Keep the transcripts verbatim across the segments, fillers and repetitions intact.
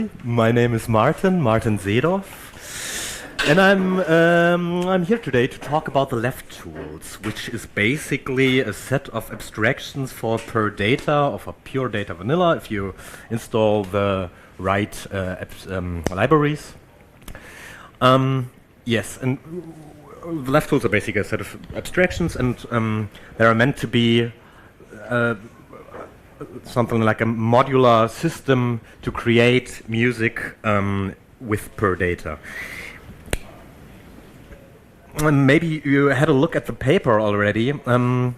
My name is Martin, Martin Seedorf, and I'm um, I'm here today to talk about the left tools, which is basically a set of abstractions for PerData or for Pure Data Vanilla if you install the right uh, um, libraries. Um, yes, and the left tools are basically a set of abstractions, and um, they are meant to be uh, something like a modular system to create music um, with PerData. And maybe you had a look at the paper already. Um,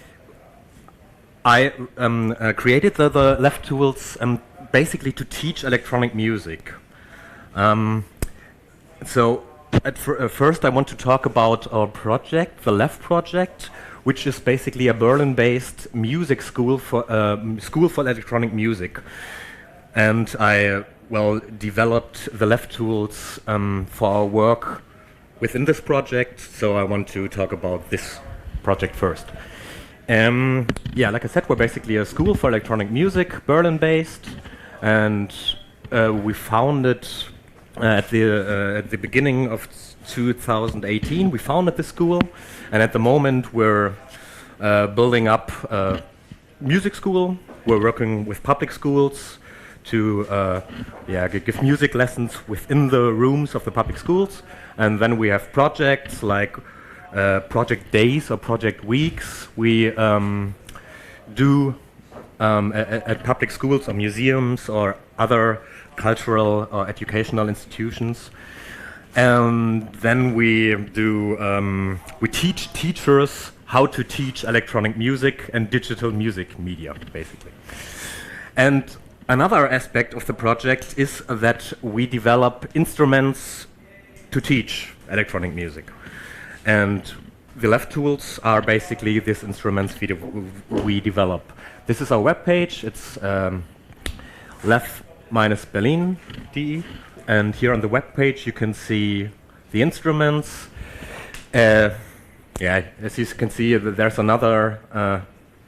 I um, uh, created the, the left tools um, basically to teach electronic music. Um, so at fir uh, first I want to talk about our project, the left project, which is basically a Berlin-based music school for uh, school for electronic music. And I, uh, well, developed the left tools um, for our work within this project, so I want to talk about this project first. Um, yeah, like I said, we're basically a school for electronic music, Berlin-based, and uh, we founded uh, at the uh, at the beginning of two thousand eighteen. We founded the school, and at the moment we're uh, building up a music school. We're working with public schools to uh, yeah give music lessons within the rooms of the public schools, and then we have projects like uh, project days or project weeks. We um, do um, at, at public schools or museums or other cultural or educational institutions. And then we do um, we teach teachers how to teach electronic music and digital music media, basically. And another aspect of the project is that we develop instruments to teach electronic music. And the left tools are basically these instruments we, de we develop. This is our webpage. It's um, left dash berlin dot de. And here on the web page you can see the instruments. Uh, yeah, as you can see, there's another uh,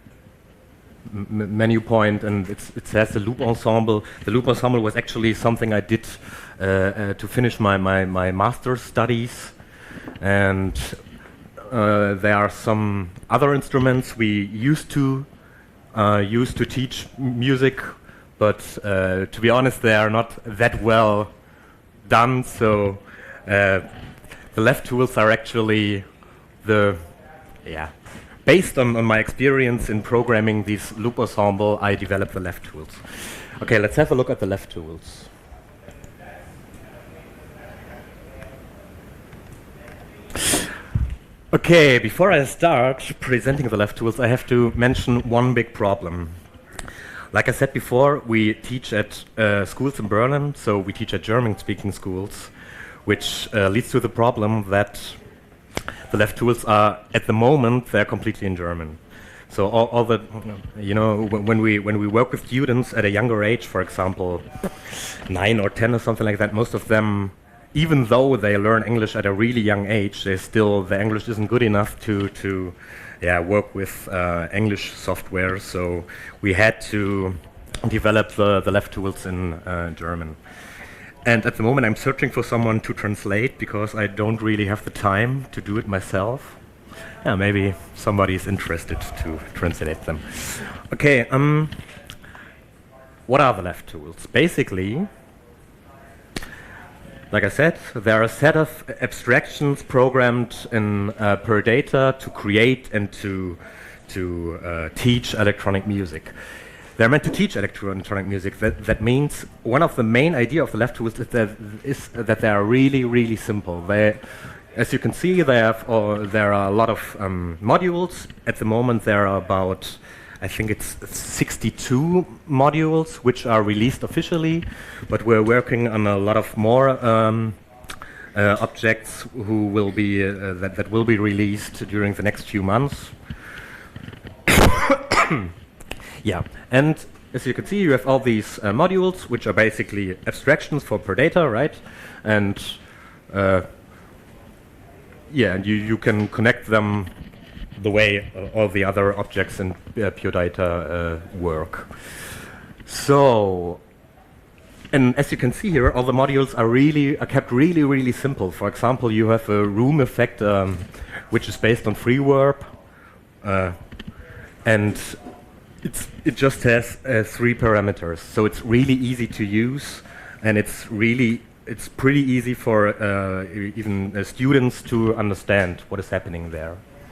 m menu point, and it's, it says the loop ensemble. The loop ensemble was actually something I did uh, uh, to finish my, my, my master's studies. And uh, there are some other instruments we used to uh, use to teach music, but uh, to be honest, they are not that well done, so uh, the left tools are actually the, yeah, based on, on my experience in programming this loop ensemble, I developed the left tools. Okay, let's have a look at the left tools. Okay, before I start presenting the left tools, I have to mention one big problem. Like I said before, we teach at uh, schools in Berlin, so we teach at German-speaking schools, which uh, leads to the problem that the left tools are, at the moment, they're completely in German. So all, all the, you know, when we when we work with students at a younger age, for example, nine or ten or something like that, most of them, even though they learn English at a really young age, they still the English isn't good enough to to. Yeah, work with uh, English software, so we had to develop the, the left tools in uh, German. And at the moment I'm searching for someone to translate because I don't really have the time to do it myself. Yeah, maybe somebody is interested to translate them. Okay, um, what are the left tools? Basically, like I said, there are a set of abstractions programmed in uh, PerData to create and to, to uh, teach electronic music. They're meant to teach electronic music. That, that means one of the main idea of the left tools is that, is that they are really, really simple. They, as you can see, they have, or there are a lot of um, modules. At the moment, there are about, I think it's sixty-two modules which are released officially, but we're working on a lot of more um, uh, objects who will be uh, that, that will be released during the next few months. Yeah, and as you can see, you have all these uh, modules which are basically abstractions for PerData, right? And uh, yeah, and you, you can connect them the way uh, all the other objects in uh, PureData uh, work. So and as you can see here, all the modules are really are kept really, really simple. For example, you have a room effect, um, which is based on Freeverb, uh, and it's it just has uh, three parameters. So it's really easy to use, and it's really it's pretty easy for uh, e- even uh, students to understand what is happening there.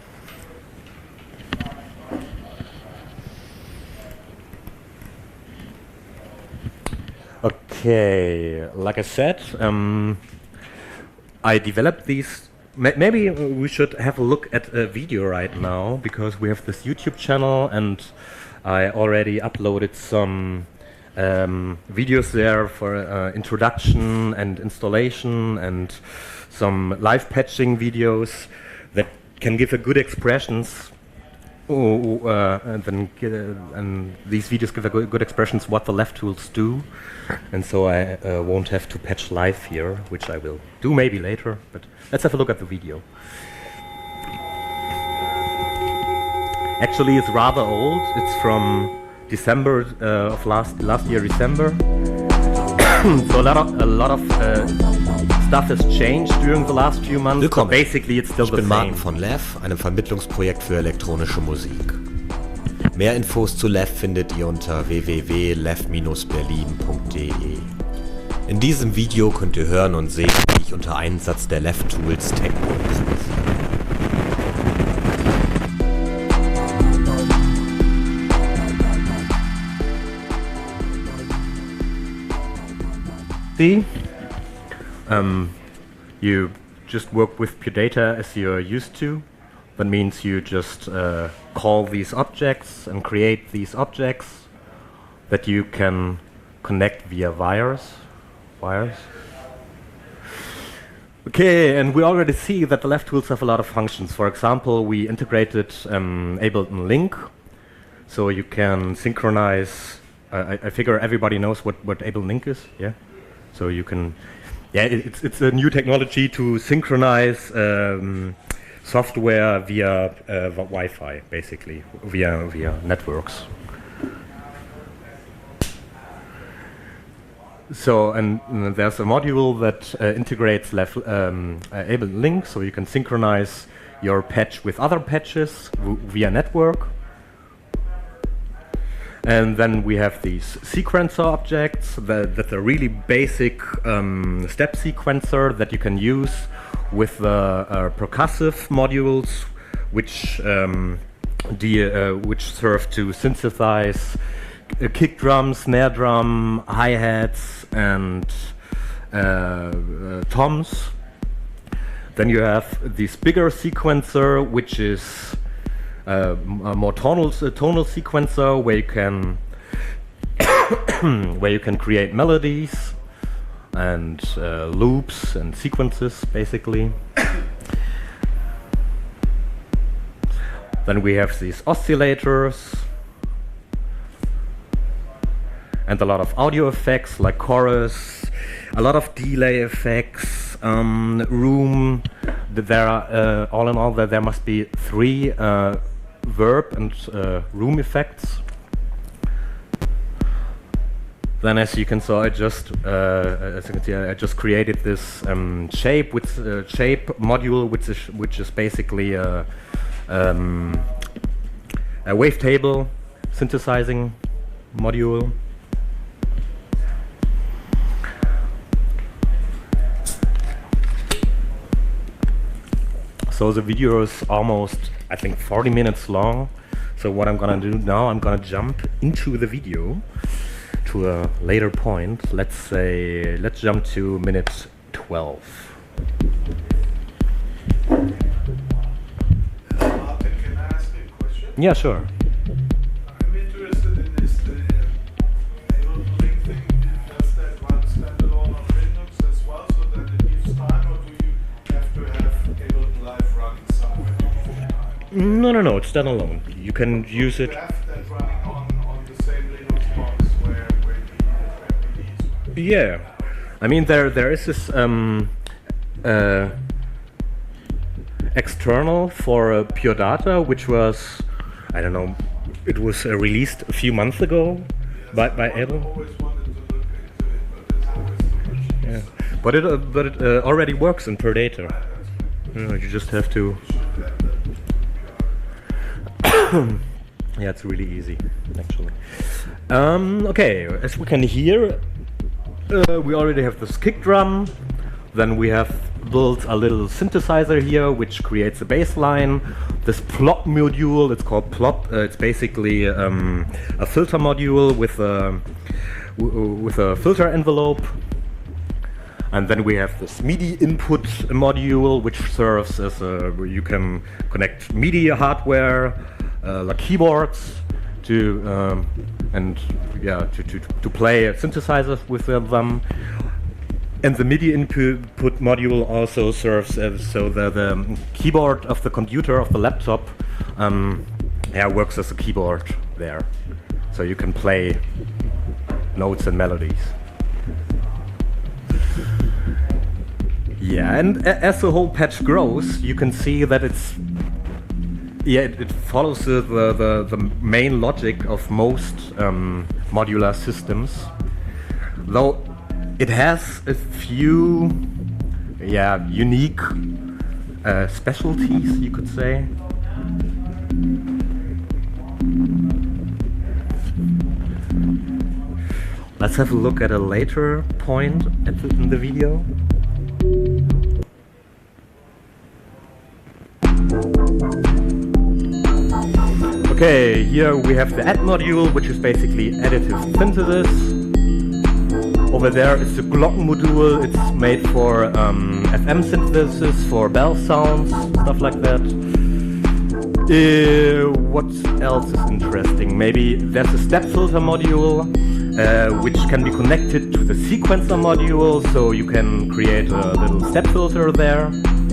Okay, like I said, um, I developed these. Ma maybe we should have a look at a video right now, because we have this YouTube channel and I already uploaded some um, videos there for uh, introduction and installation, and some live patching videos that can give a good expressions. Oh, uh, and then uh, and these videos give a good, good expressions what the left tools do, and so I uh, won't have to patch live here, which I will do maybe later. But let's have a look at the video. Actually, it's rather old. It's from December uh, of last last year, December. So a lot of a lot of uh, stuff has changed during the last few months. Willkommen. But basically, it's still Ich the bin Martin same. von Lev, einem Vermittlungsprojekt für elektronische Musik. Mehr Infos zu Lev findet ihr unter w w w punkt lev Bindestrich berlin punkt d e. In diesem Video könnt ihr hören und sehen, wie ich unter Einsatz der Lev Tools Techno umsetze. See, um, you just work with pure data as you're used to. That means you just uh, call these objects and create these objects that you can connect via wires. Wires. Okay, and we already see that the left tools have a lot of functions. For example, we integrated um, Ableton Link, so you can synchronize. Uh, I, I figure everybody knows what what Ableton Link is, yeah. So you can, yeah, it, it's it's a new technology to synchronize um, software via uh, Wi-Fi, basically via via networks. So and uh, there's a module that uh, integrates left, um, uh, Ableton Link, so you can synchronize your patch with other patches w via network. And then we have these sequencer objects that, that are really basic um, step sequencer that you can use with the uh, percussive modules, which um, the, uh, which serve to synthesize uh, kick drum, snare drum, hi-hats, and uh, uh, toms. Then you have this bigger sequencer, which is Uh, a more tonal, uh, tonal sequencer where you can where you can create melodies and uh, loops and sequences, basically. Then we have these oscillators and a lot of audio effects like chorus, a lot of delay effects, um, room. There are uh, all in all there, there must be three uh, verb and uh, room effects. Then, as you can see, I just uh, as you can see, I just created this um, shape with uh, shape module, which is which is basically a, um, a wavetable synthesizing module. So the video is almost, I think, forty minutes long. So what I'm gonna do now, I'm gonna jump into the video to a later point. Let's say, let's jump to minute twelve. Martin, can I ask you a question? Yeah, sure. I'm interested in this uh, Ableton Link thing. Does that run standalone on Linux as well, so that it gives time, or do you have to have Ableton Live running somewhere? No, no, no, it's standalone. You can use it. You have that running on, on the same Linux box where, where the M P Ds run. Yeah, I mean there there is this um, uh, external for uh, Pure Data, which was, I don't know, it was uh, released a few months ago by by I Ableton. always wanted to look into it, but But it, uh, but it uh, already works in Perdata. You know, you just have to. Yeah, it's really easy, actually. Um, okay, as we can hear, uh, we already have this kick drum. Then we have built a little synthesizer here, which creates a bass line. This plop module, it's called plop. Uh, it's basically um, a filter module with a w with a filter envelope. And then we have this MIDI input module, which serves as a, where you can connect MIDI hardware, uh, like keyboards, to um, and yeah, to, to to play synthesizers with them. And the MIDI input module also serves as so the, the keyboard of the computer of the laptop um, yeah, works as a keyboard there, so you can play notes and melodies. Yeah, and a as the whole patch grows, you can see that it's yeah it, it follows the, the the main logic of most um, modular systems, though it has a few yeah unique uh, specialties, you could say. Let's have a look at a later point at the, in the video. Okay, here we have the add module, which is basically additive synthesis. Over there is the Glocken module. It's made for um, F M synthesis, for bell sounds, stuff like that. Uh, what else is interesting? Maybe there's a step filter module, uh, which can be connected to the sequencer module, so you can create a little step filter there.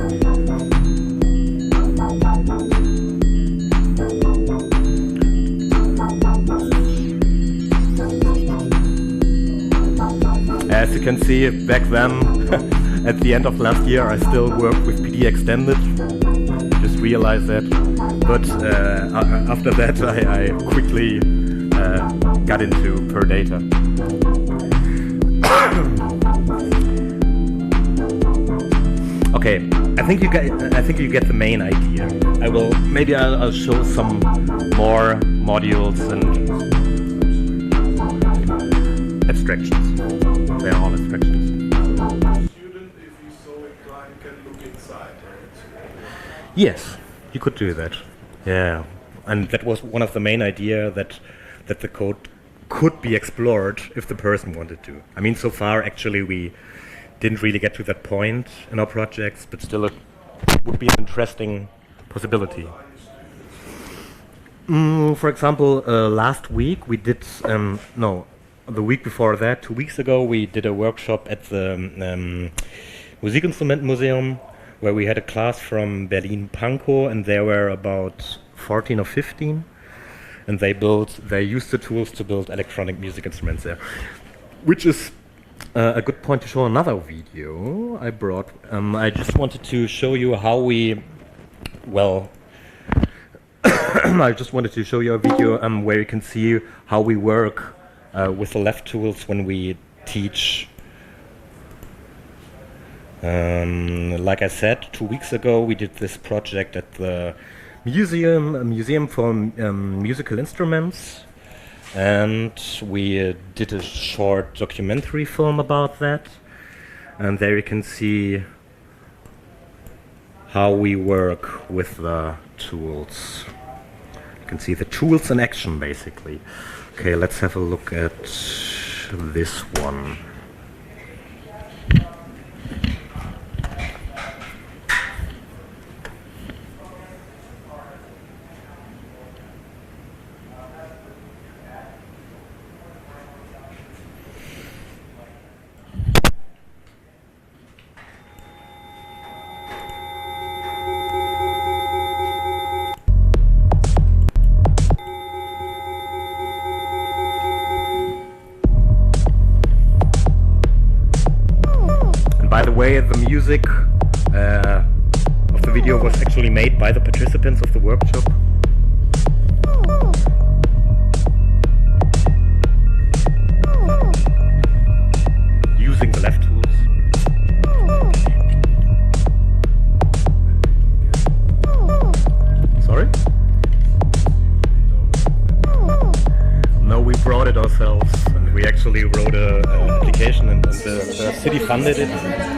As you can see, back then, at the end of last year, I still worked with P D Extended. Just realized that. But uh, after that, I, I quickly uh, got into Perdata. Okay, I think you get. I think you get the main idea. I will maybe I'll, I'll show some more modules and abstractions. They are all abstractions. Student, if he so inclined, can look inside. Yes, you could do that. Yeah, and that was one of the main idea that that the code could be explored if the person wanted to. I mean, so far actually we didn't really get to that point in our projects, but still it would be an interesting possibility. Mm, for example, uh, last week we did um, no. The week before that, two weeks ago, we did a workshop at the um, Musikinstrumentenmuseum, where we had a class from Berlin Pankow, and there were about fourteen or fifteen, and they built, they used the tools to build electronic music instruments there, which is uh, a good point to show another video I brought. Um, I just wanted to show you how we, well, I just wanted to show you a video um, where you can see how we work Uh, with the left tools when we teach. Um, like I said, two weeks ago we did this project at the museum, a museum for um, musical instruments, and we uh, did a short documentary film about that. And there you can see how we work with the tools. You can see the tools in action, basically. Okay, let's have a look at this one. By the way, the music uh, of the video was actually made by the participants of the workshop. Using the left tools. the, the city funded it.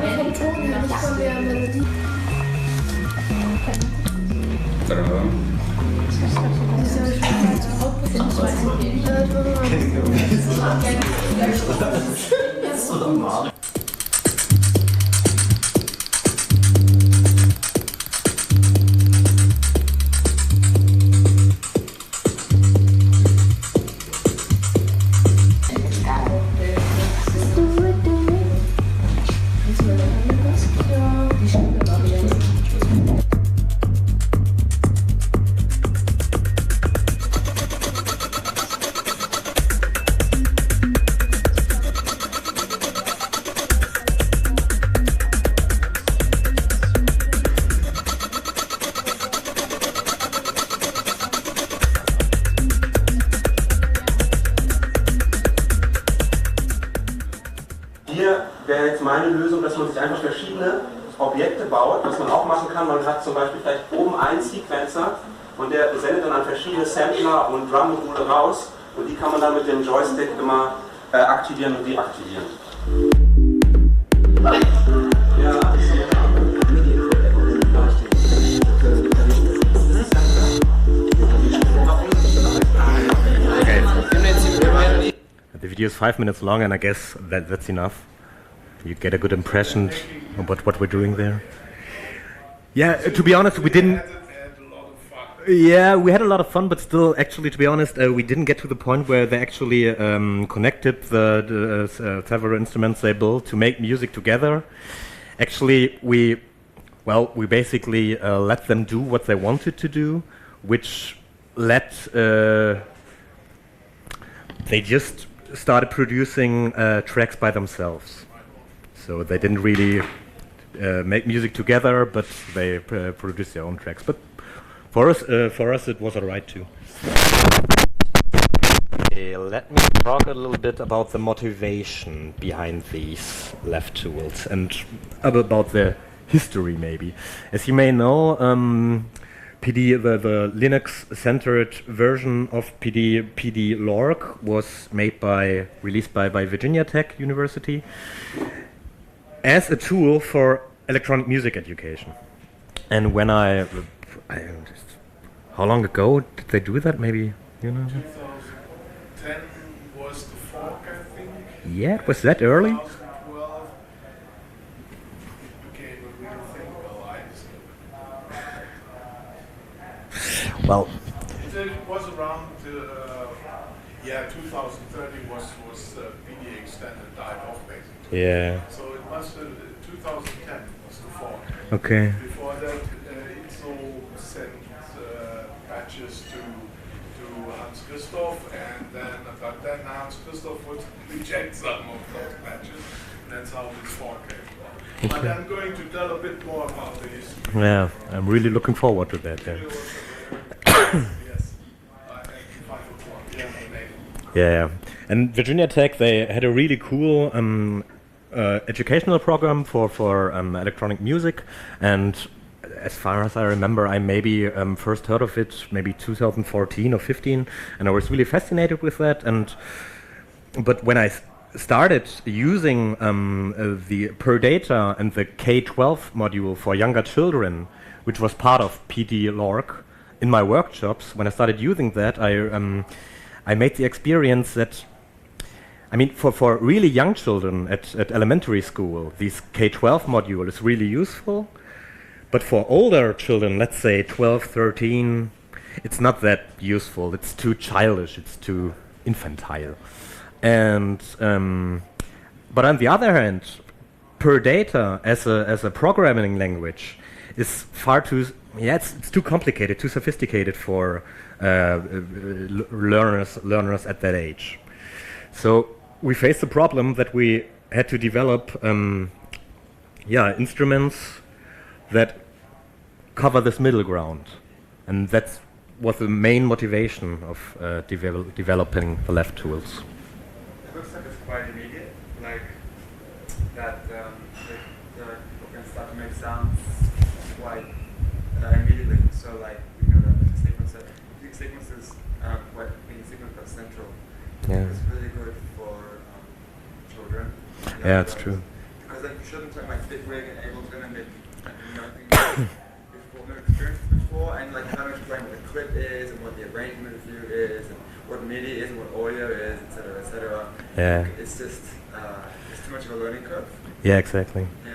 Hier wäre jetzt meine Lösung, dass man sich einfach verschiedene Objekte baut, was man auch machen kann. Man hat zum Beispiel vielleicht oben einen Sequencer und der sendet dann an verschiedene Sampler und Drum-Module raus und die kann man dann mit dem Joystick immer äh, aktivieren und deaktivieren. Ja, The video is five minutes long, and I guess that that's enough. You get a good impression about what we're doing there. Yeah, uh, to be honest, we didn't. Yeah, we had a lot of fun, but still, actually, to be honest, uh, we didn't get to the point where they actually um, connected the, the uh, several instruments they built to make music together. Actually, we, well, we basically uh, let them do what they wanted to do, which let uh, they just started producing uh, tracks by themselves. So they didn't really uh, make music together, but they uh, produced their own tracks. But for us, uh, for us, it was alright too. Okay, let me talk a little bit about the motivation behind these left tools and about the history, maybe. As you may know, um, P D, the, the Linux-centered version of P D, P D Lorg, was made by, released by, by Virginia Tech University as a tool for electronic music education. And when I, I just, how long ago did they do that? Maybe, you know? twenty ten was the fork, I think. Yeah, it was that early? twenty twelve it became a real thing. Well, I understood. Well, It was around, uh, yeah, two thousand thirteen was, was uh, P D extended died off basically. yeah, So it must have, two thousand ten was the fork. okay. Before that, uh, I S O sent uh, patches to to Hans Christoph, and then but then Hans Christoph would reject some of those patches, and that's how this fork came about. But Okay. I'm going to tell a bit more about the history. Yeah, I'm really looking forward to that. Yeah. Yes, uh, at five o'clock. Yeah, maybe. Yeah, and Virginia Tech, they had a really cool um, uh, educational program for, for um, electronic music, and as far as I remember, I maybe um, first heard of it maybe two thousand fourteen or fifteen, and I was really fascinated with that. And but when I s- started using um, uh, the Per Data and the K twelve module for younger children, which was part of P D Lorg, in my workshops, when I started using that, I um, I made the experience that, I mean, for, for really young children at, at elementary school, this K twelve module is really useful. But for older children, let's say twelve, thirteen, it's not that useful. It's too childish. It's too infantile. And um, but on the other hand, Per Data as a as a programming language is far too yeah it's, it's too complicated, too sophisticated for uh, uh, l- learners learners at that age. So we faced the problem that we had to develop um, yeah instruments that cover this middle ground, and that was the main motivation of uh, devel- developing the left tools. It looks like it's quite immediate, like that um, the, the people can start to make sounds quite uh, immediately. So like you know the, the sequencer, the sequences um, what being sequenced are central. Yeah. It's really good for um, children You know, Yeah, it's because- true. Because like you shouldn't talk like Bitwig and Ableton and make nothing before, no experience before, and like kind of explain what the clip is and what the arrangement view is and what MIDI is and what audio is, et cetera, et cetera. Yeah. It's just uh, it's too much of a learning curve. Yeah, exactly. Yeah.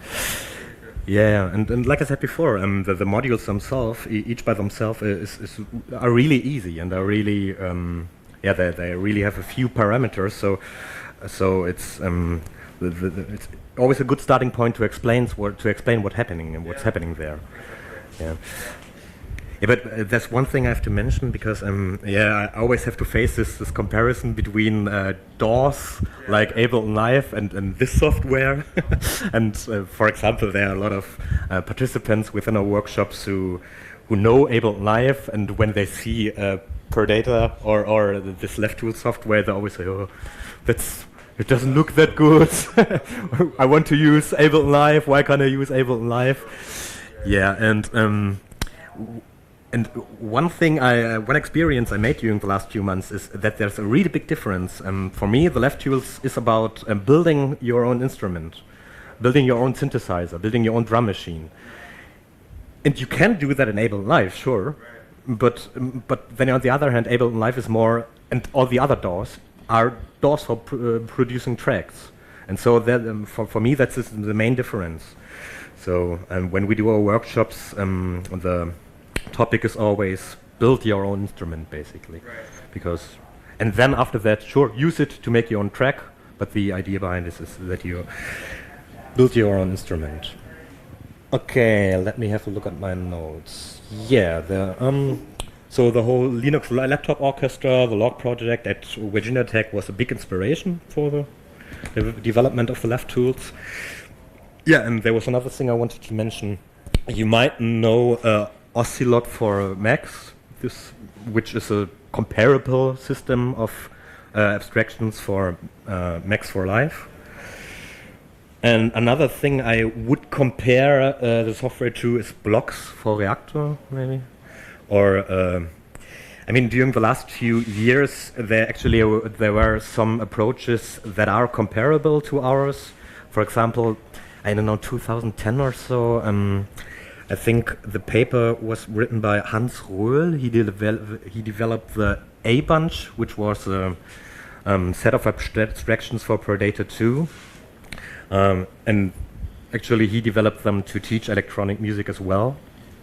Yeah, and, and like I said before, um, the, the modules themselves, e each by themselves, is, is are really easy and are really, um, yeah, they, they really have a few parameters. So, so it's um, the, the, the, it's always a good starting point to explain what to explain what's happening and what's Yeah. happening there. Yeah. Yeah, but uh, there's one thing I have to mention because um, yeah, I always have to face this this comparison between uh, D A Ws Yeah. like Ableton Live and, and this software. And uh, for example, there are a lot of uh, participants within our workshops who who know Ableton Live, and when they see uh, Perdata or or this LeftTool software, they always say, "Oh, that's." It doesn't look that good. I want to use Ableton Live. Why can't I use Ableton Live? Yeah, and um, w- and one thing I, uh, one experience I made during the last few months is that there's a really big difference. Um, for me, the LeftTools is about um, building your own instrument, building your own synthesizer, building your own drum machine. And you can do that in Ableton Live, sure, but um, but then on the other hand, Ableton Live is more, and all the other D A Ws are D A Ws for pr uh, producing tracks. And so that, um, for, for me, that's just the main difference. So um, when we do our workshops, um, the topic is always build your own instrument, basically. Right. Because, and then after that, sure, use it to make your own track, but the idea behind this is that you build your own instrument. Okay, let me have a look at my notes. Yeah, the um, so the whole Linux la- laptop orchestra, the log project at Virginia Tech was a big inspiration for the, the development of the LeftTools. Yeah, and there was another thing I wanted to mention. You might know uh, Ocelot for Macs, this, which is a comparable system of uh, abstractions for uh, Macs for Live. And another thing I would compare uh, the software to is Blocks for Reaktor, maybe. Or, uh, I mean, during the last few years, there actually uh, there were some approaches that are comparable to ours. For example, I don't know, two thousand ten or so, um, I think the paper was written by Hans Röhl. He, devel he developed the A-Bunch, which was a um, set of abstra abstractions for Perdata two. Um, and actually he developed them to teach electronic music as well.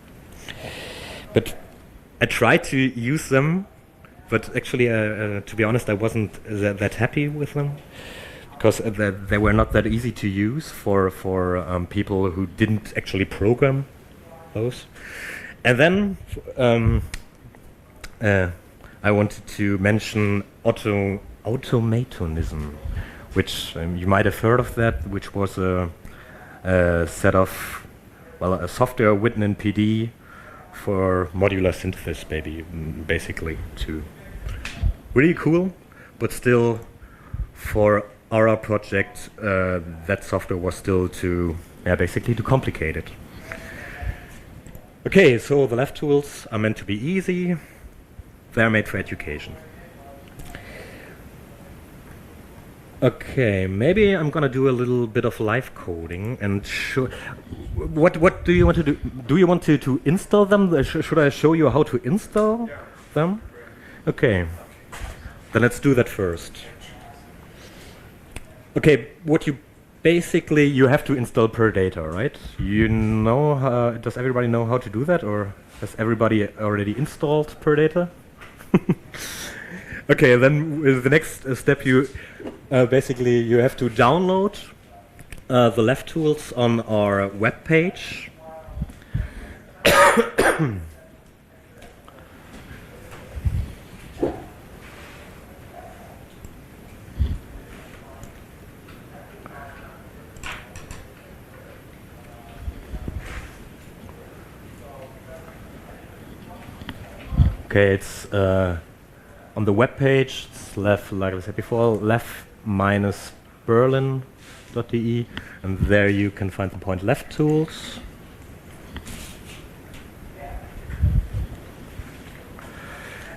But I tried to use them, but actually, uh, uh, to be honest, I wasn't that, that happy with them, because uh, they, they were not that easy to use for, for um, people who didn't actually program those. And then um, uh, I wanted to mention auto automatonism, which um, you might have heard of that, which was a, a set of, well, a software written in P D for modular synthesis, baby, mm, basically, to really cool, but still for our project, uh, that software was still too, yeah, basically too complicated. Okay, so the LeftTools are meant to be easy. They're made for education. Okay, maybe I'm gonna do a little bit of live coding and show. What what do you want to do? Do you want to to install them? Uh, sh should I show you how to install Yeah. them? Okay, then let's do that first. Okay, what you basically you have to install Perdata, right? You know, how, does everybody know how to do that, or has everybody already installed Perdata? Okay, then uh, the next uh, step, you uh, basically you have to download uh, the LeftTools on our web page. Okay, it's uh, on the web page. It's left, like I said before, left minus berlin dot d e, and there you can find the point LeftTools.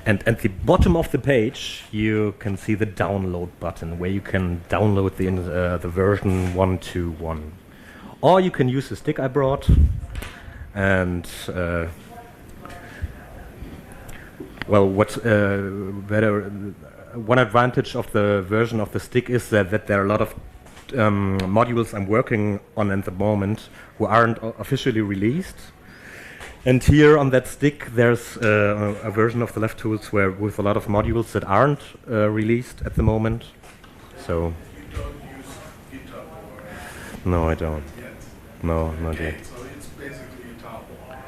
And at the bottom of the page, you can see the download button, where you can download the, uh, the version one point two point one. Or you can use the stick I brought. And, uh, well, what uh, better, one advantage of the version of the stick is that, that there are a lot of um, modules I'm working on at the moment who aren't o- officially released. And here on that stick, there's uh, a version of the LeftTools where with a lot of modules that aren't uh, released at the moment. So You don't use GitHub or no, I don't. yet. No, not Okay, yet. so it's basically GitHub.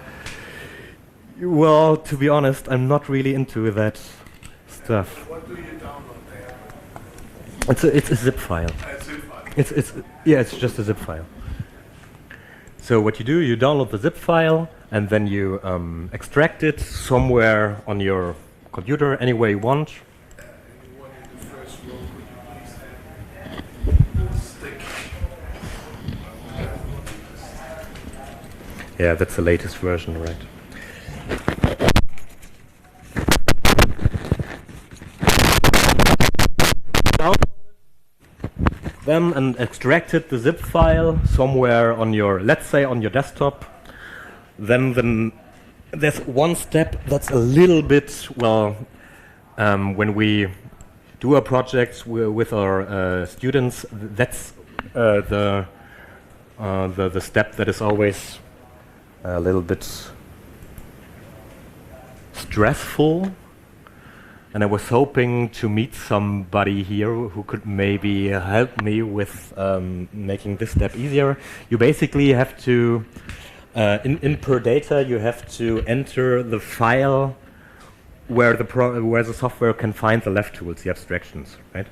Well, to be honest, I'm not really into that stuff. What do you download there? It's a, it's a zip file. As if I It's it's yeah, it's just a zip file. So what you do, you download the zip file and then you um, extract it somewhere on your computer, anywhere you want. anyone in the first row, could you please have the stick? Yeah, that's the latest version, right? Them and extracted the zip file somewhere on your, let's say on your desktop. Then the, there's one step that's a little bit, well, um, when we do our projects wi- with our uh, students, th- that's uh, the, uh, the the step that is always a little bit stressful. And I was hoping to meet somebody here who could maybe help me with um, making this step easier. You basically have to, uh, in, in per data, you have to enter the file where the pro where the software can find the LeftTools, the abstractions, right?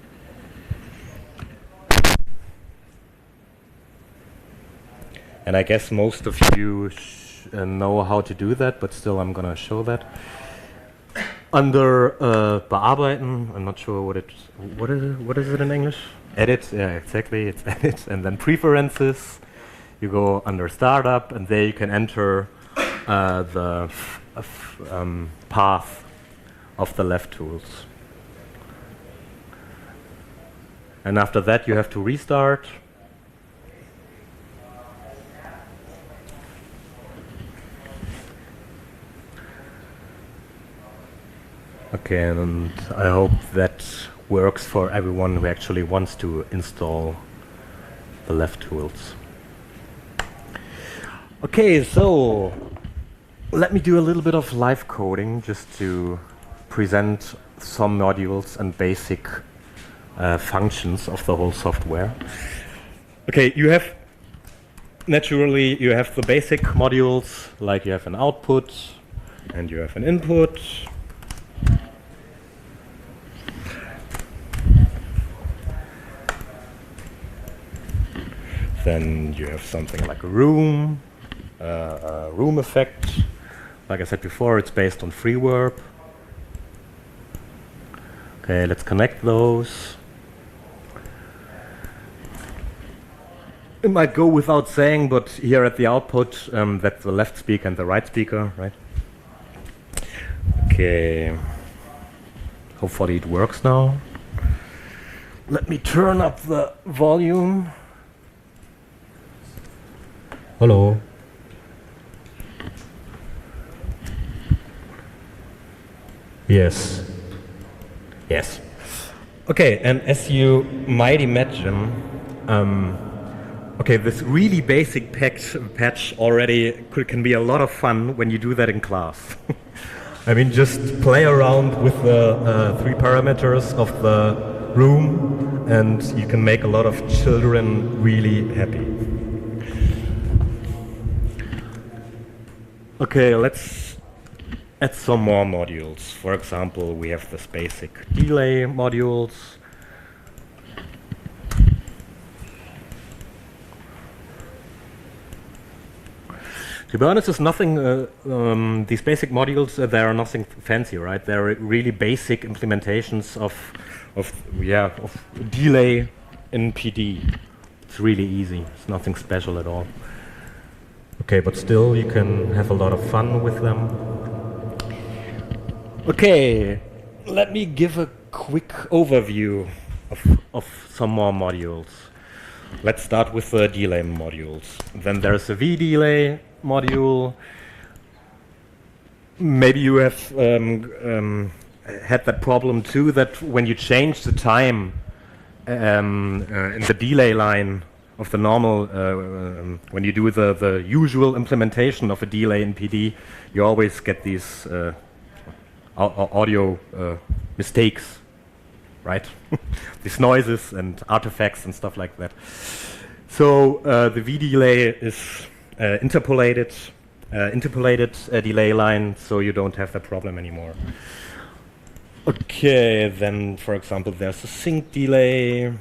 And I guess most of you sh uh, know how to do that, but still I'm gonna show that. Under uh, Bearbeiten, I'm not sure what it what is it, what is it in English? Edit, yeah, exactly. It's edit, and then preferences. You go under startup, and there you can enter uh, the f f um, path of the LeftTools. And after that, you have to restart. Okay, and I hope that works for everyone who actually wants to install the LeftTools. Okay, so let me do a little bit of live coding just to present some modules and basic uh, functions of the whole software. Okay, you have naturally you have the basic modules, like you have an output and you have an input. Then you have something like a room, uh, a room effect. Like I said before, it's based on FreeWorb. Okay, let's connect those. It might go without saying, but here at the output, um, that's the left speaker and the right speaker, right? Okay. Hopefully it works now. Let me turn up the volume. Hello. Yes. Yes. Okay, and as you might imagine, um, okay, this really basic patch, patch already could, can be a lot of fun when you do that in class. I mean, just play around with the uh, three parameters of the room, and you can make a lot of children really happy. Okay, let's add some more modules. For example, we have this basic delay modules. To be honest, it's nothing. Uh, um, these basic modules, uh, they are nothing fancy, right? They're really basic implementations of, of yeah, of delay in P D. It's really easy. It's nothing special at all. Okay, but still, you can have a lot of fun with them. Okay, let me give a quick overview of, of some more modules. Let's start with the delay modules. Then there's a V delay module. Maybe you have um, um, had that problem too, that when you change the time um, uh, in the delay line of the normal, uh, um, when you do the, the usual implementation of a delay in P D, you always get these uh, au audio uh, mistakes, right? These noises and artifacts and stuff like that. So uh, the V delay is uh, interpolated, uh, interpolated uh, delay line, so you don't have that problem anymore. Okay, then for example there's a sync delay.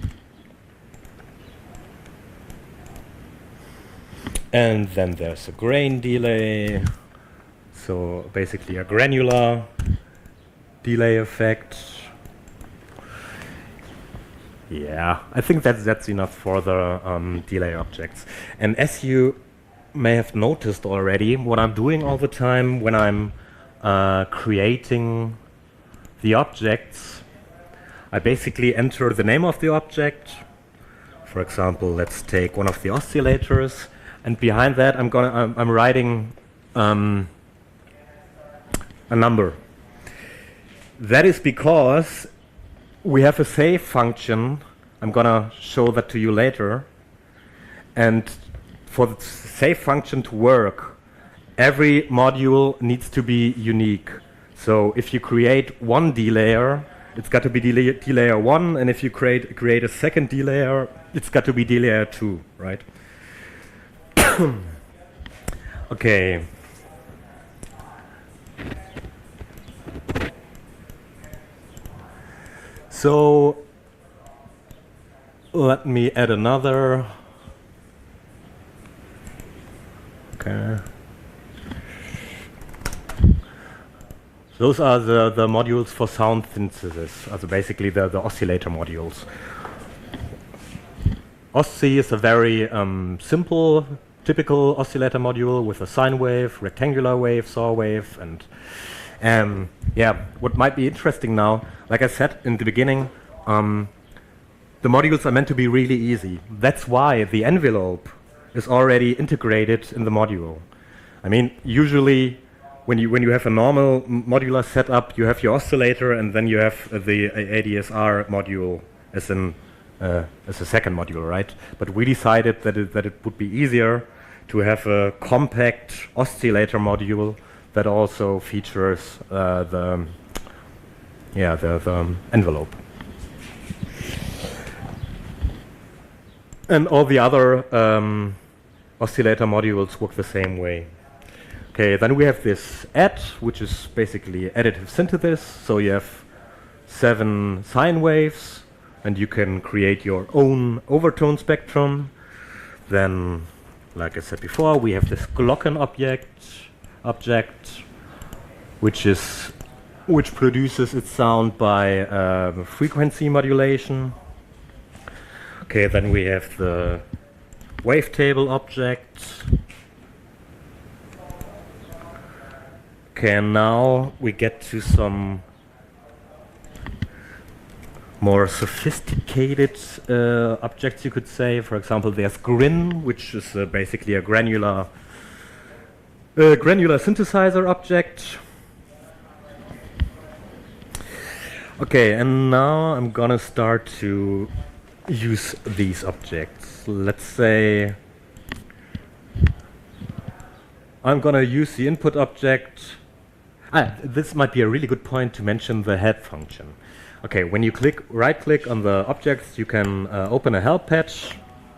And then there's a grain delay. So basically a granular delay effect. Yeah, I think that's, that's enough for the um, delay objects. And as you may have noticed already, what I'm doing all the time when I'm uh, creating the objects, I basically enter the name of the object. For example, let's take one of the oscillators, and behind that I'm gonna I'm, I'm writing um, a number. That is because we have a save function. I'm gonna show that to you later. And for the save function to work, every module needs to be unique. So if you create one delayer, it's got to be delay delayer one, and if you create create a second delayer, it's got to be delayer two, right? Okay. So let me add another. Okay. Those are the, the modules for sound synthesis, also basically the, the oscillator modules. OSCE is a very um, simple, typical oscillator module with a sine wave, rectangular wave, saw wave, and um, yeah, what might be interesting now, like I said in the beginning, um, the modules are meant to be really easy. That's why the envelope is already integrated in the module. I mean, usually when you when you have a normal modular setup, you have your oscillator and then you have uh, the A D S R module as an uh, as a second module, right? But we decided that it, that it would be easier to have a compact oscillator module that also features uh, the yeah the, the envelope. And all the other um, oscillator modules work the same way. Okay, then we have this add, which is basically additive synthesis. So you have seven sine waves, and you can create your own overtone spectrum. Then, like I said before, we have this Glocken object, object, which is which produces its sound by uh, frequency modulation. Okay, then we have the wavetable object. Okay, and now we get to some more sophisticated uh, objects, you could say. For example, there's Grin, which is uh, basically a granular, uh, granular synthesizer object. Okay, and now I'm gonna start to use these objects. Let's say I'm gonna use the input object. Ah, this might be a really good point to mention the help function. Okay, when you click, right-click on the objects, you can uh, open a help patch,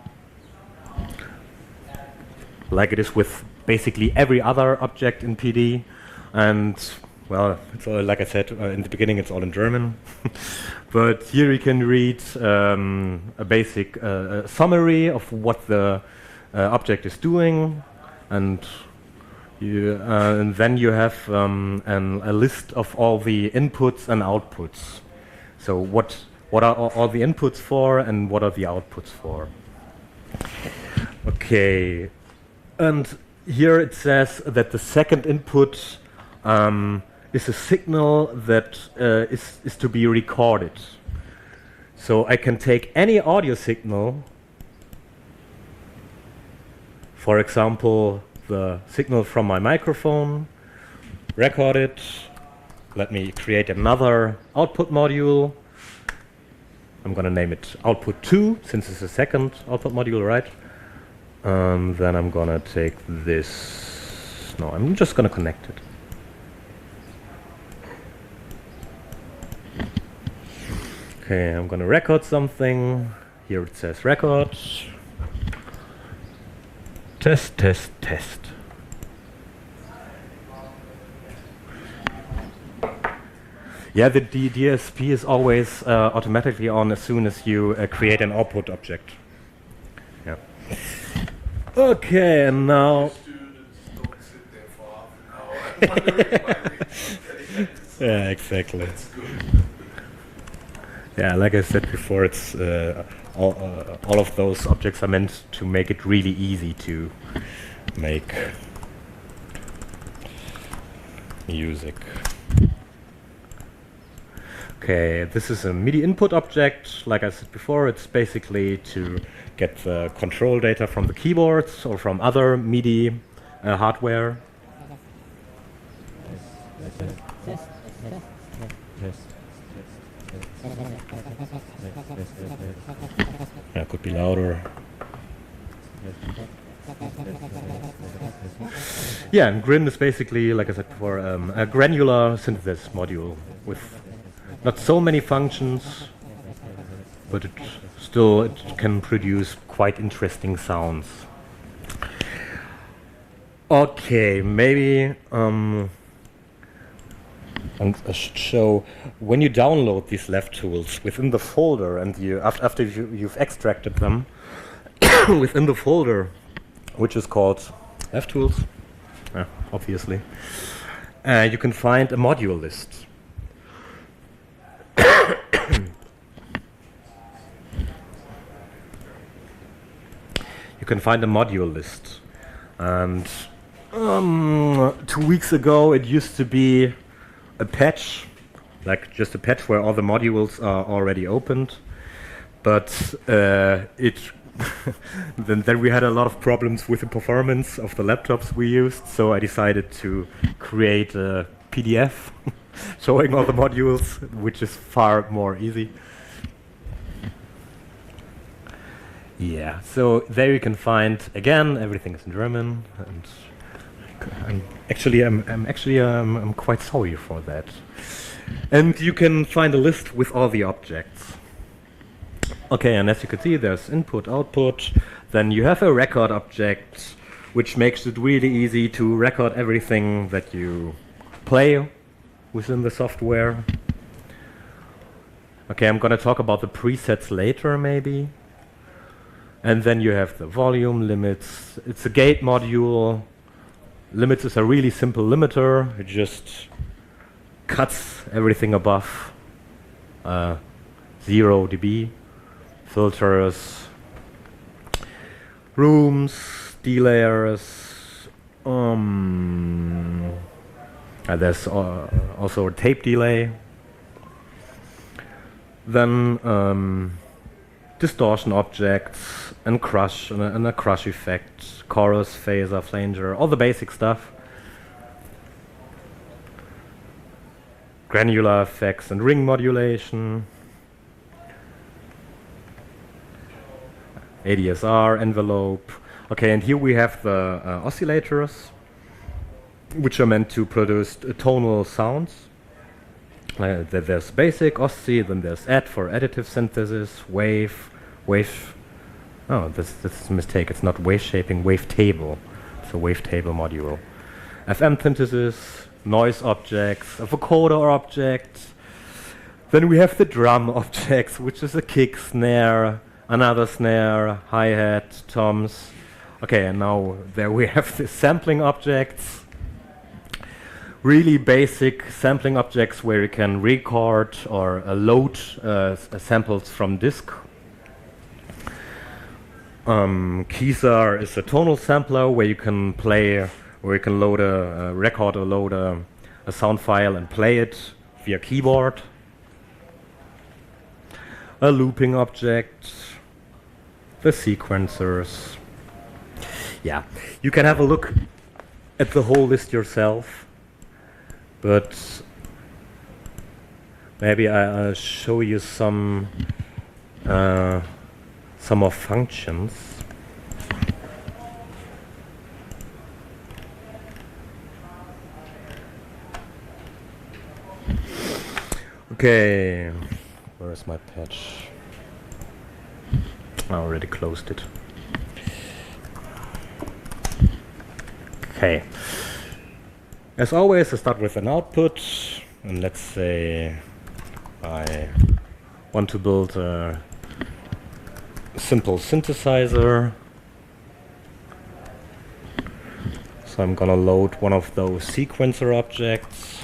like it is with basically every other object in P D. And well, it's all, like I said uh, in the beginning, it's all in German. But here you can read um, a basic uh, a summary of what the uh, object is doing, and You, uh, and then you have um, an, a list of all the inputs and outputs. So what what are all, all the inputs for, and what are the outputs for? Okay, and here it says that the second input um, is a signal that uh, is, is to be recorded. So I can take any audio signal, for example, the signal from my microphone, record it. Let me create another output module. I'm going to name it output two, since it's a second output module, right? Um, then I'm going to take this. No, I'm just going to connect it. Okay, I'm going to record something. Here it says record. Test, test, test. Yeah, the D S P is always uh, automatically on as soon as you uh, create an output object. Yeah. Okay, and now. Students don't sit there for half an hour wondering why they don't. Yeah, exactly. That's good. Yeah, like I said before, it's uh, all, uh, all of those objects are meant to make it really easy to make music. Okay, this is a MIDI input object. Like I said before, it's basically to get the control data from the keyboards or from other MIDI uh, hardware. Yeah, could be louder. Yeah, and Grin is basically, like I said before, um, a granular synthesis module with not so many functions, but it still it can produce quite interesting sounds. Okay, maybe um, and I should show when you download these L E F tools within the folder, and you af after you, you've extracted them within the folder, which is called L E F tools, uh, obviously, uh, you can find a module list. You can find a module list, and um, two weeks ago it used to be a patch, like just a patch where all the modules are already opened, but uh, it then, then we had a lot of problems with the performance of the laptops we used, so I decided to create a P D F showing all the modules, which is far more easy. Yeah, so there you can find, again, everything is in German, and I'm actually, I'm, I'm actually, um, I'm quite sorry for that. And you can find a list with all the objects. Okay, and as you can see, there's input, output. Then you have a record object, which makes it really easy to record everything that you play within the software. Okay, I'm gonna talk about the presets later, maybe. And then you have the volume limits. It's a gate module. Limits is a really simple limiter. It just cuts everything above uh, zero dB. Filters, rooms, delayers. Um, and there's uh, also a tape delay. Then um, distortion objects and crush and a, and a crush effect, chorus, phaser, flanger, all the basic stuff. Granular effects and ring modulation. A D S R, envelope. Okay, and here we have the uh, oscillators, which are meant to produce uh, tonal sounds. Uh, th there's basic, osci, then there's add for additive synthesis, wave, wave. Oh, this, this is a mistake. It's not wave shaping, wave table. It's a wave table module. F M synthesis, noise objects, a vocoder object. Then we have the drum objects, which is a kick, snare, another snare, hi-hat, toms. Okay, and now there we have the sampling objects. Really basic sampling objects where you can record or uh, load uh, samples from disk. Um, Keysar is a tonal sampler where you can play, where you can load a, uh, record or load a a sound file and play it via keyboard. A looping object, the sequencers. Yeah, you can have a look at the whole list yourself, but maybe I, I'll show you some uh, some of functions. Okay, where is my patch? I already closed it. Okay. As always, I start with an output, and let's say I want to build a simple synthesizer. So I'm gonna load one of those sequencer objects.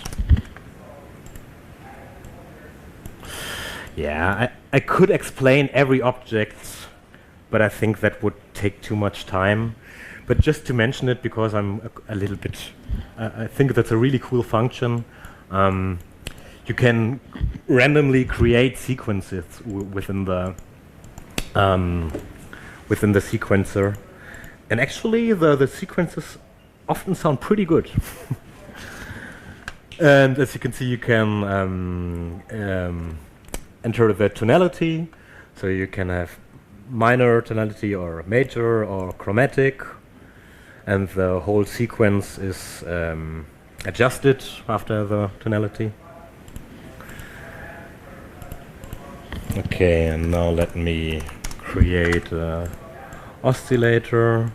Yeah, I, I could explain every object, but I think that would take too much time. But just to mention it, because I'm a, a little bit, uh, I think that's a really cool function. Um, you can randomly create sequences w within the um, within the sequencer, and actually the the sequences often sound pretty good. And as you can see, you can um, um, enter the tonality, so you can have minor tonality or major or chromatic, and the whole sequence is um, adjusted after the tonality. Okay, and now let me create an oscillator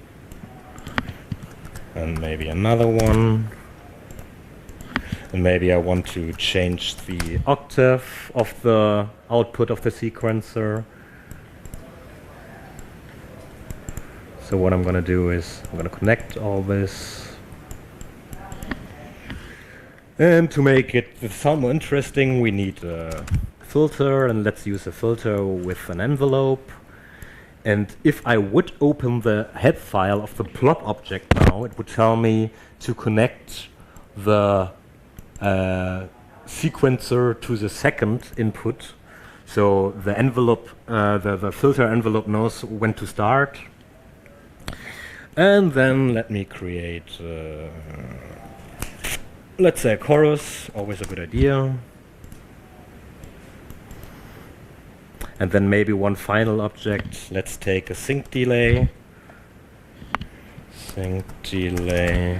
and maybe another one. And maybe I want to change the octave of the output of the sequencer. So what I'm going to do is I'm going to connect all this. And to make it sound more interesting, we need a filter, and let's use a filter with an envelope. And if I would open the head file of the plop object now, it would tell me to connect the uh, sequencer to the second input. So the envelope, uh, the, the filter envelope knows when to start. And then let me create, uh, let's say a chorus, always a good idea. And then maybe one final object. Let's take a sync delay. Sync delay.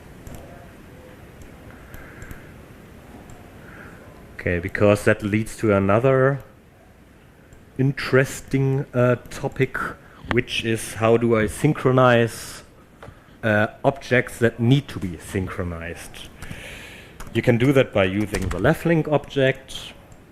Okay, because that leads to another interesting uh, topic, which is how do I synchronize uh, objects that need to be synchronized. You can do that by using the leftLink object.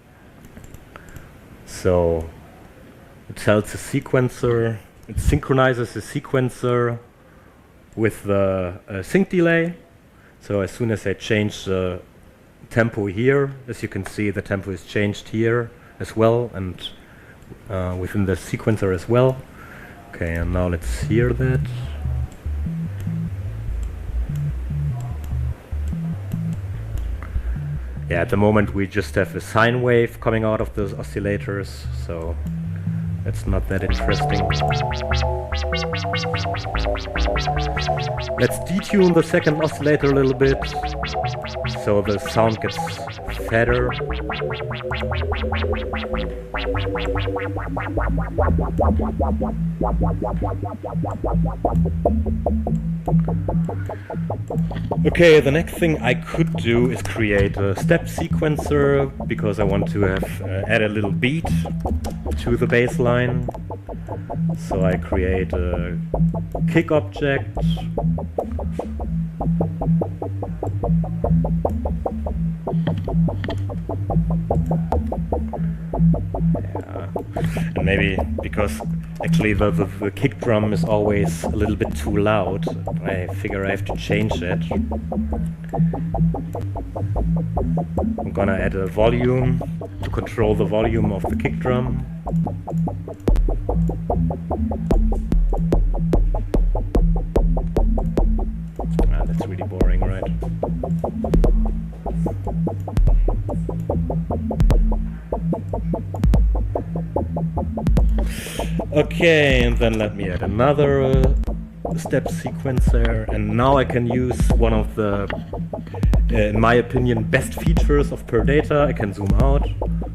So it tells the sequencer, it synchronizes the sequencer with the uh, sync delay. So as soon as I change the tempo here, as you can see, the tempo is changed here as well, and uh, within the sequencer as well. Okay, and now let's hear that. Yeah, at the moment we just have a sine wave coming out of those oscillators, so that's not that interesting. Let's detune the second oscillator a little bit, so the sound gets fatter. Okay, the next thing I could do is create a step sequencer, because I want to have uh, add a little beat to the bass line. So I create a kick object. Yeah. And maybe because actually the, the, the kick drum is always a little bit too loud, I figure I have to change that. I'm gonna add a volume to control the volume of the kick drum. Ah, that's really boring, right? Okay, and then let me add another uh, step sequencer, and now I can use one of the, uh, in my opinion, best features of PerData. I can zoom out.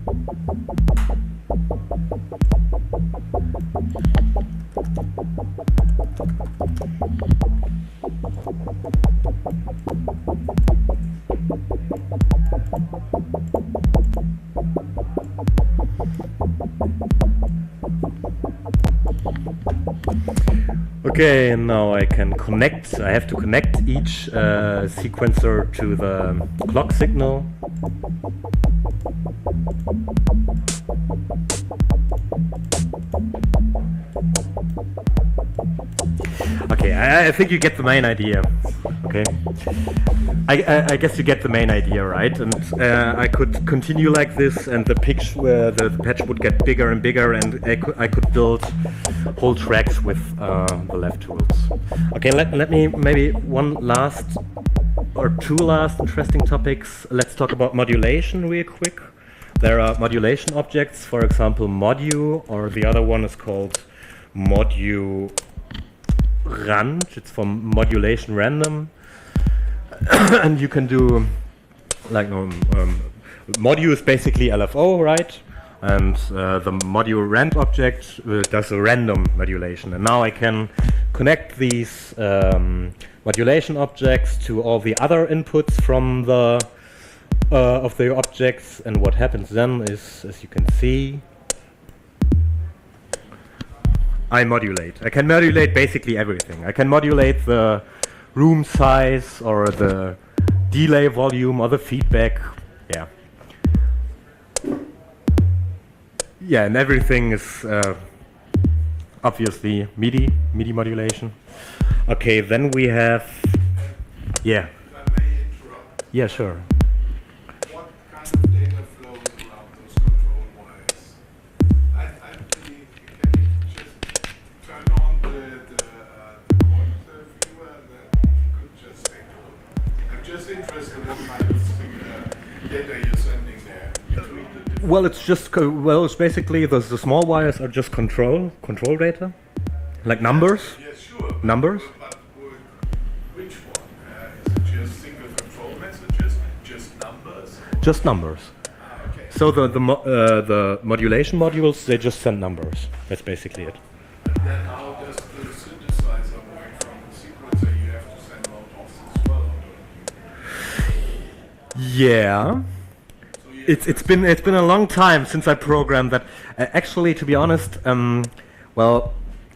Okay, now I can connect, I have to connect each uh, sequencer to the clock signal. Okay, I, I think you get the main idea. Okay, I, I, I guess you get the main idea, right? And uh, I could continue like this, and the pitch, uh, the, the patch would get bigger and bigger, and I could, I could build whole tracks with uh, the left tools. Okay, let, let me maybe one last or two last interesting topics. Let's talk about modulation real quick. There are modulation objects, for example, modu, or the other one is called modu rand. It's from modulation random. And you can do like um, um, modu is basically L F O, right? And uh, the modu rand object uh, does a random modulation. And now I can connect these um, modulation objects to all the other inputs from the uh, of the objects. And what happens then is, as you can see, I modulate. I can modulate basically everything. I can modulate the room size or the delay volume or the feedback. Yeah. Yeah, and everything is uh, obviously MIDI, MIDI modulation. Okay, then we have, yeah. If I may interrupt, Yeah, sure. what kind of data flows around those control wires? I, I believe you can just turn on the, the, uh, the quad viewer and then you could just take a look. I'm just interested in what kind of uh, data you're sending there between the different. Well, it's just, co well, it's basically, the, the small wires are just control, control data, like numbers, Yeah, sure. but- numbers. But would- which one? Uh, is it just single control messages, just numbers? or- Just numbers. Ah, okay. So the, the, mo uh, the modulation modules, they just send numbers. That's basically it. Then how does the synthesizer work from the sequencer? You have to send out offs as well, or don't you? Yeah. So you It's it's been it's been a long time since I programmed that. Uh, actually, to be honest, um, well,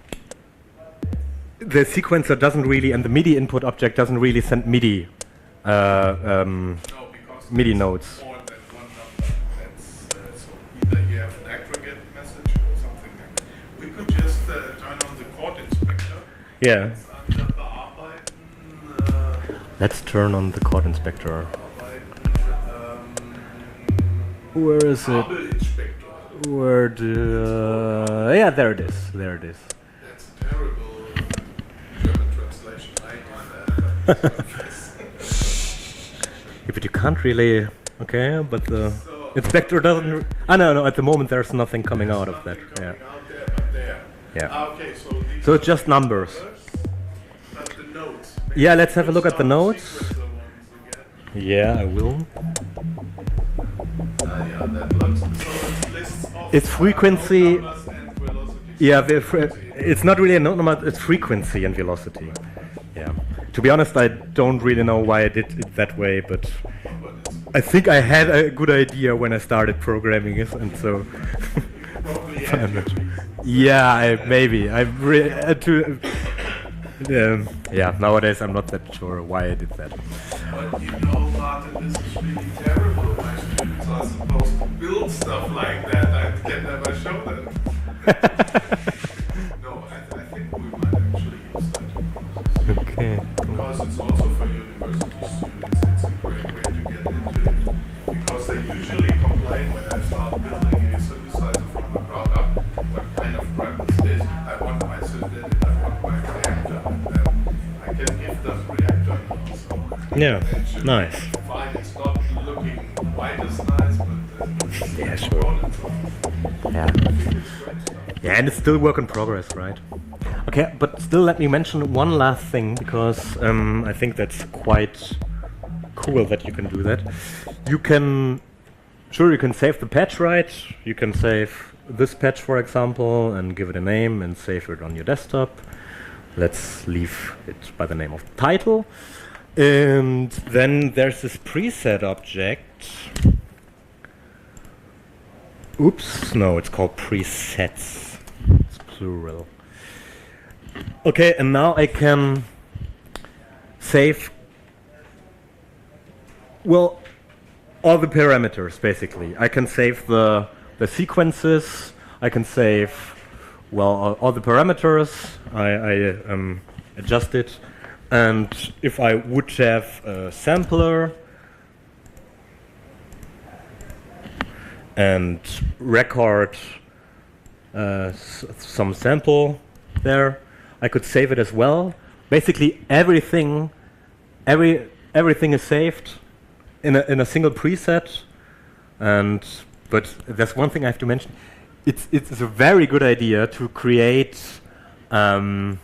the sequencer doesn't really, and the MIDI input object doesn't really send MIDI uh, um, no, because MIDI there's nodes. more than one number. That's uh, so either you have an aggregate message or something like that. We could just uh, turn on the chord inspector. Yeah. It's under Bearbeiten. Uh, Let's turn on the chord inspector. Bearbeiten, um, Where is it? Kabel Inspector. Where do? Uh, yeah, there it is. There it is. That's a terrible German translation. I do that. Yeah, but you can't really. Okay, but the So- inspector doesn't. Ah, no, no. At the moment, there's nothing coming out of that. Nothing Yeah. coming out there, but there. Yeah. Ah, okay, so these So it's just numbers. But the notes. Yeah, let's have a look at the notes. Sequencer ones again. Yeah, I will. Ah, yeah, that looks so it lists off, It's uh, frequency- note numbers and velocities. Yeah, the fre- it's not really a note number. It's frequency and velocity. Yeah. To be honest, I don't really know why I did it that way, but But it's I think I had a good idea when I started programming it, and so. probably accurate. Yeah, I, maybe I re- uh, to. Um, yeah, nowadays I'm not that sure why I did that. But you know, Martin, this is really terrible. My students are supposed to build stuff like that. I can never show them. No, I, I think we might actually use that. Okay. Because it's also for university students, it's a great way to get into it. Because they usually complain when I start building a synthesizer from the ground up, what kind of crap is this? I want my synthetic, I want my reactor, and then I can give them reactor notes. Yeah, That should nice. be fine, it's not looking white is nice, but uh, Yeah, sure. Yeah. Yeah, and it's still work in progress, right? Okay, but still let me mention one last thing, because um, I think that's quite cool that you can do that. You can, sure, you can save the patch, right? You can save this patch, for example, and give it a name and save it on your desktop. Let's leave it by the name of title. And then there's this preset object. Oops, no, it's called presets. It's plural. Okay, and now I can save, well, all the parameters, basically. I can save the, the sequences, I can save, well, all, all the parameters, I, I um, adjust it, and if I would have a sampler and record uh, s some sample there, I could save it as well. Basically everything, every everything is saved in a in a single preset. And but there's one thing I have to mention. It's it's a very good idea to create um,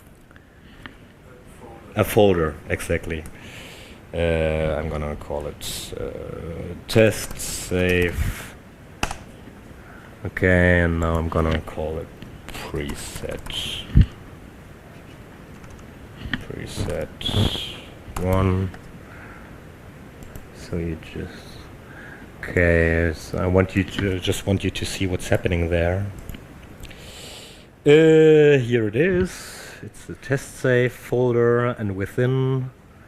a folder. Exactly. Uh, I'm gonna call it uh, test save. Okay, and now I'm gonna call it preset. Preset one. So you just okay. So I want you to just want you to see what's happening there. Uh, here it is. It's the test save folder, and within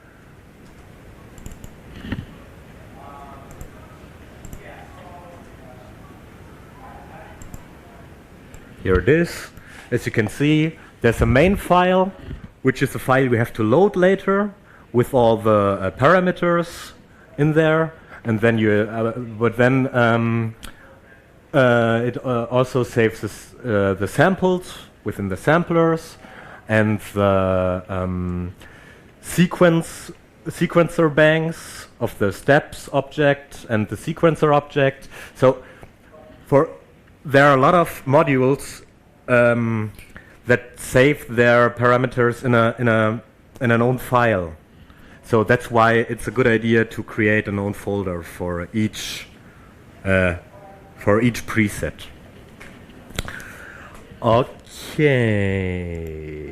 here it is. As you can see, there's a main file, which is a file we have to load later with all the uh, parameters in there, and then you. Uh, but then um, uh, it uh, also saves this, uh, the samples within the samplers and the um, sequence sequencer banks of the steps object and the sequencer object. So for there are a lot of modules um, that save their parameters in a in a in an own file. So that's why it's a good idea to create an own folder for each uh, for each preset. Okay.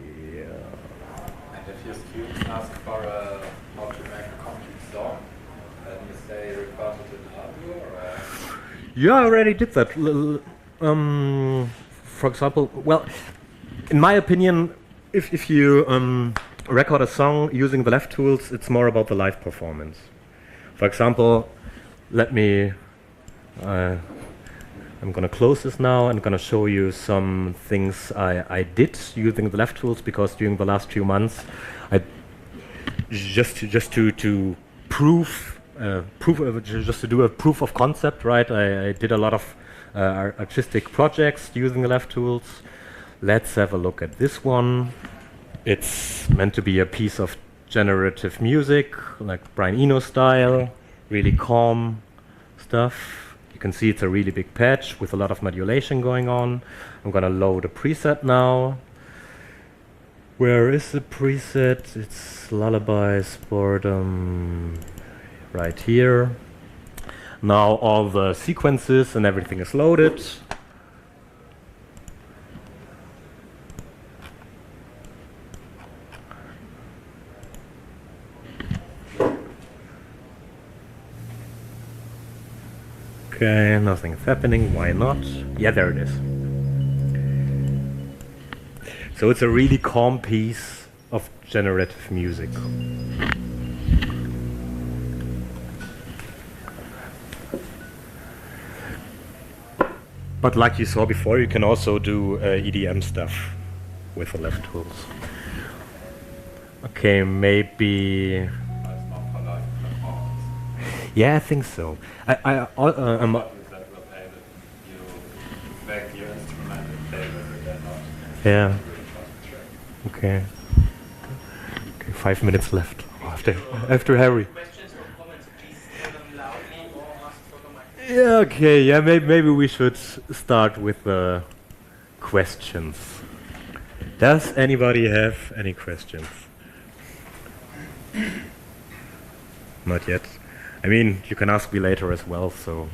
And if your students ask for a, how to make a complete song, then you say record it in audio, or? Yeah, I already did that. L um, for example, well, in my opinion, if if you um, record a song using the L E F tools, it's more about the live performance. For example, let me. Uh, I'm gonna close this now and gonna show you some things I, I did using the L E F tools, because during the last few months, I just to, just to to prove uh, proof of, just to do a proof of concept, right? I, I did a lot of uh, artistic projects using the L E F tools. Let's have a look at this one. It's meant to be a piece of generative music, like Brian Eno style, really calm stuff. You can see it's a really big patch with a lot of modulation going on. I'm gonna load a preset now. Where is the preset? It's Lullabies, Boredom, right here. Now all the sequences and everything is loaded. Okay, nothing's happening. Why not? Yeah, there it is. So it's a really calm piece of generative music. But like you saw before, you can also do uh, E D M stuff with the L E F tools. Okay, maybe. Yeah, I think so. I, I, uh, um, yeah. Okay. Okay, five minutes left after after Harry. Questions or comments, please tell them loudly or Yeah, okay, yeah, maybe, maybe we should start with the questions. Does anybody have any questions? Not yet. I mean, you can ask me later as well, so.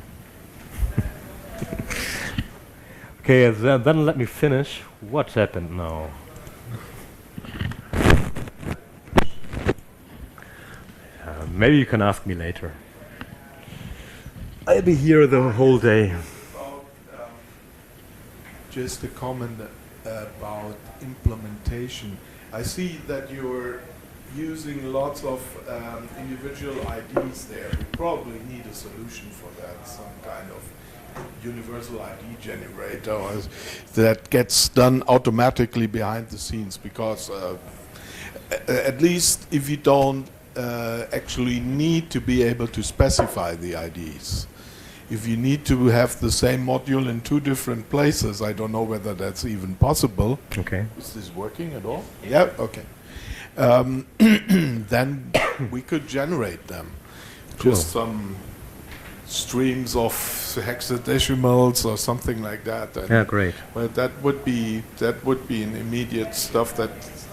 Okay, then, then let me finish. What happened now? Uh, maybe you can ask me later. I'll be here the whole day. About, um, just a comment about implementation. I see that you're using lots of um, individual I Ds there. We probably need a solution for that, some kind of universal I D generator or s- that gets done automatically behind the scenes, because uh, a- at least if you don't uh, actually need to be able to specify the I Ds. If you need to have the same module in two different places, I don't know whether that's even possible. Okay. Is this working at all? Yeah, okay. Um, then we could generate them. Cool. Just some streams of hexadecimals or something like that. And Yeah, great. But that would be that would be an immediate stuff that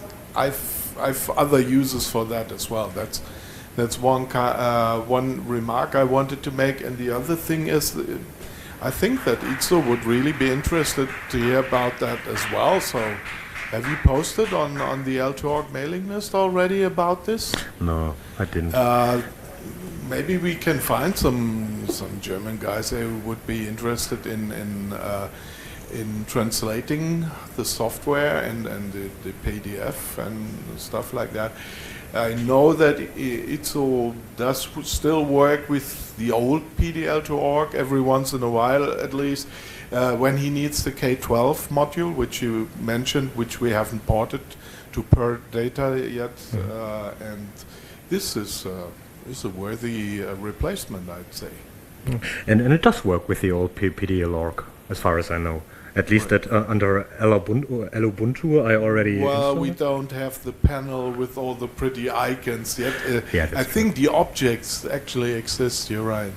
I've I've other uses for that as well. That's that's one ki- uh, one remark I wanted to make, and the other thing is, uh, I think that I T S O would really be interested to hear about that as well. So, have you posted on on the L two org mailing list already about this? No, I didn't. Uh, maybe we can find some some German guys who would be interested in in uh, in translating the software and and the, the P D F and stuff like that. I know that I I T S O does w- still work with the old P D L two org every once in a while, at least uh, when he needs the K twelve module, which you mentioned, which we haven't ported to per data yet, uh, and this is. Uh, Is a worthy uh, replacement, I'd say. And, and it does work with the old P- PDL-org, as far as I know. At least that uh, under Elubuntu, Elubuntu, I already Well, installed we it. don't have the panel with all the pretty icons yet. Uh, Yeah, I that's think the objects actually exist. You're right,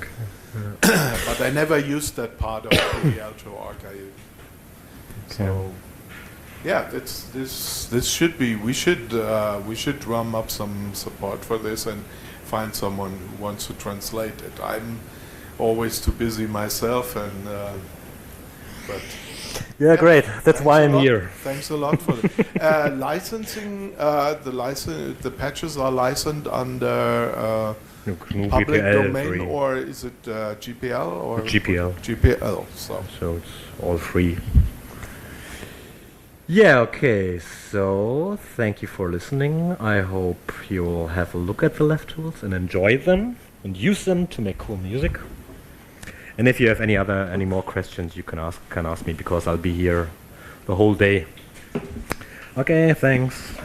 Okay. but I never used that part of P D L two org. I- So, yeah, it's, this this should be. We should uh, we should drum up some support for this and find someone who wants to translate it. I'm always too busy myself, and uh, but Yeah, great. That's thanks why a I'm lot. here. Thanks a lot for it. uh, licensing. Uh, the license, the patches are licensed under uh, No, GNU public G P L domain, free. or is it uh, G P L or G P L. G P L. So So it's all free. Yeah, okay, so thank you for listening. I hope you'll have a look at the Left tools and enjoy them and use them to make cool music. And if you have any other any more questions, you can ask can ask me, because I'll be here the whole day. Okay, thanks.